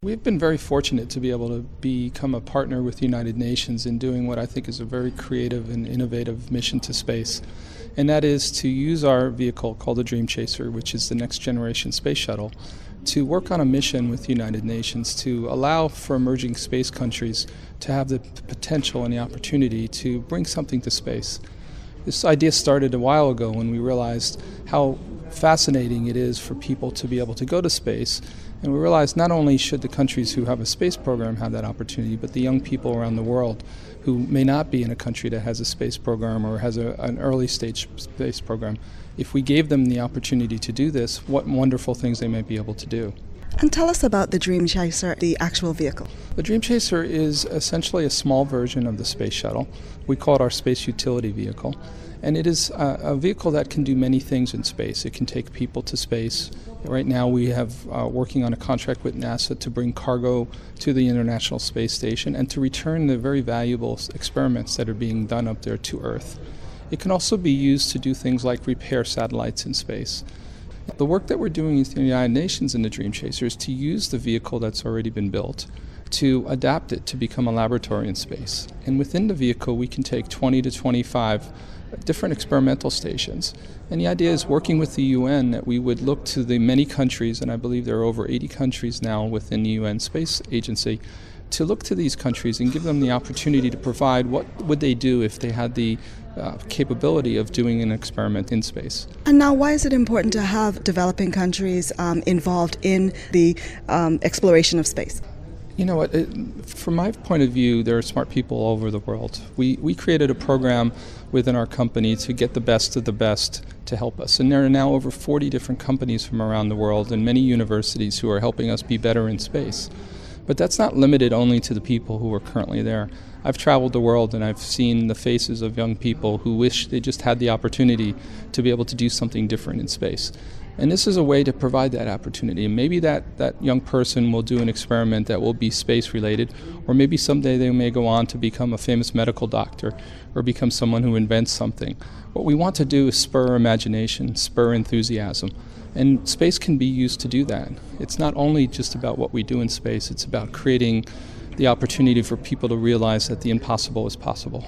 We've been very fortunate to be able to become a partner with the United Nations in doing what I think is a very creative and innovative mission to space. And that is to use our vehicle called the Dream Chaser, which is the next generation space shuttle, to work on a mission with the United Nations to allow for emerging space countries to have the potential and the opportunity to bring something to space. This idea started a while ago when we realized how fascinating it is for people to be able to go to space. And we realized not only should the countries who have a space program have that opportunity, but the young people around the world who may not be in a country that has a space program or has an early stage space program, if we gave them the opportunity to do this, what wonderful things they might be able to do. And tell us about the Dream Chaser, the actual vehicle. The Dream Chaser is essentially a small version of the space shuttle. We call it our space utility vehicle. And it is a vehicle that can do many things in space. It can take people to space. Right now we have working on a contract with NASA to bring cargo to the International Space Station and to return the very valuable experiments that are being done up there to Earth. It can also be used to do things like repair satellites in space. The work that we're doing with the United Nations in the Dream Chaser is to use the vehicle that's already been built to adapt it to become a laboratory in space. And within the vehicle we can take 20 to 25 different experimental stations. And the idea is working with the UN that we would look to the many countries, and I believe there are over 80 countries now within the UN Space Agency, to look to these countries and give them the opportunity to provide what would they do if they had the capability of doing an experiment in space. And now, why is it important to have developing countries involved in the exploration of space? You know what, from my point of view, there are smart people all over the world. We created a program within our company to get the best of the best to help us. And there are now over 40 different companies from around the world and many universities who are helping us be better in space. But that's not limited only to the people who are currently there. I've traveled the world and I've seen the faces of young people who wish they just had the opportunity to be able to do something different in space. And this is a way to provide that opportunity. And maybe that young person will do an experiment that will be space related, or maybe someday they may go on to become a famous medical doctor or become someone who invents something. What we want to do is spur imagination, spur enthusiasm. And space can be used to do that. It's not only just about what we do in space, it's about creating the opportunity for people to realize that the impossible is possible.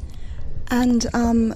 And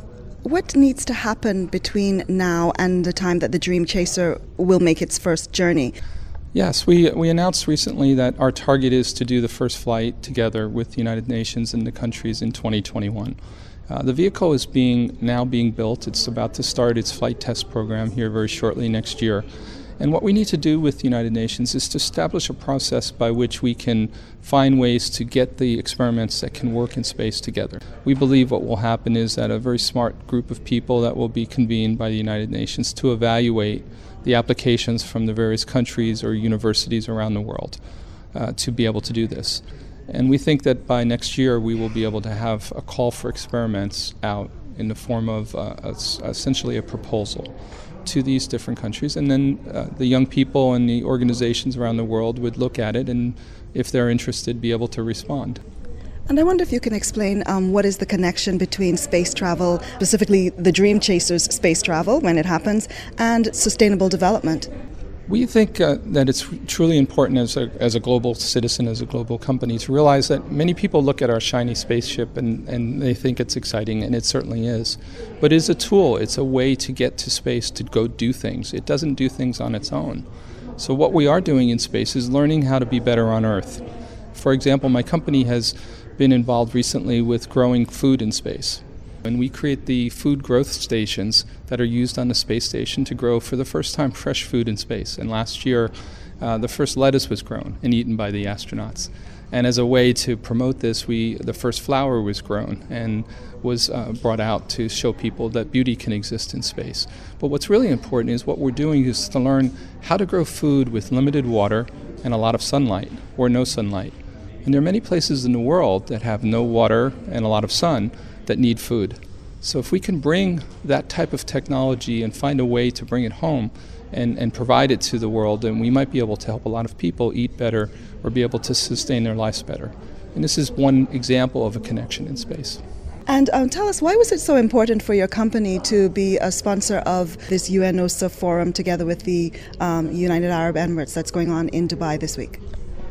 what needs to happen between now and the time that the Dream Chaser will make its first journey? Yes, we announced recently that our target is to do the first flight together with the United Nations and the countries in 2021. The vehicle is now being built. It's about to start its flight test program here very shortly next year. And what we need to do with the United Nations is to establish a process by which we can find ways to get the experiments that can work in space together. We believe what will happen is that a very smart group of people that will be convened by the United Nations to evaluate the applications from the various countries or universities around the world to be able to do this. And we think that by next year we will be able to have a call for experiments out in the form of essentially a proposal to these different countries, and then the young people and the organizations around the world would look at it and, if they're interested, be able to respond. And I wonder if you can explain what is the connection between space travel, specifically the Dream Chaser's space travel when it happens, and sustainable development. We think that it's truly important as a global citizen, as a global company, to realize that many people look at our shiny spaceship and they think it's exciting, and it certainly is. But it's a tool. It's a way to get to space, to go do things. It doesn't do things on its own. So what we are doing in space is learning how to be better on Earth. For example, my company has been involved recently with growing food in space. And we create the food growth stations that are used on the space station to grow for the first time fresh food in space. And last year, the first lettuce was grown and eaten by the astronauts. And as a way to promote this, the first flower was grown and was brought out to show people that beauty can exist in space. But what's really important is what we're doing is to learn how to grow food with limited water and a lot of sunlight, or no sunlight. And there are many places in the world that have no water and a lot of sun that need food. So if we can bring that type of technology and find a way to bring it home and provide it to the world, then we might be able to help a lot of people eat better or be able to sustain their lives better. And this is one example of a connection in space. And tell us, why was it so important for your company to be a sponsor of this UNOSA forum together with the United Arab Emirates that's going on in Dubai this week?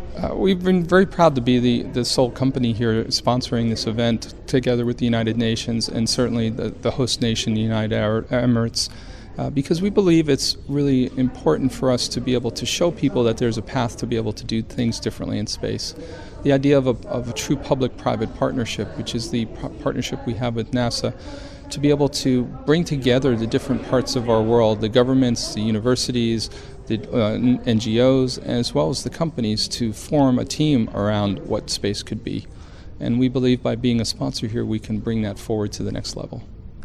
We've been very proud to be the sole company here sponsoring this event together with the United Nations and certainly the host nation, the United Arab Emirates, because we believe it's really important for us to be able to show people that there's a path to be able to do things differently in space. The idea of a true public-private partnership, which is the partnership we have with NASA, to be able to bring together the different parts of our world, the governments, the universities, the NGOs, as well as the companies, to form a team around what space could be. And we believe by being a sponsor here, we can bring that forward to the next level.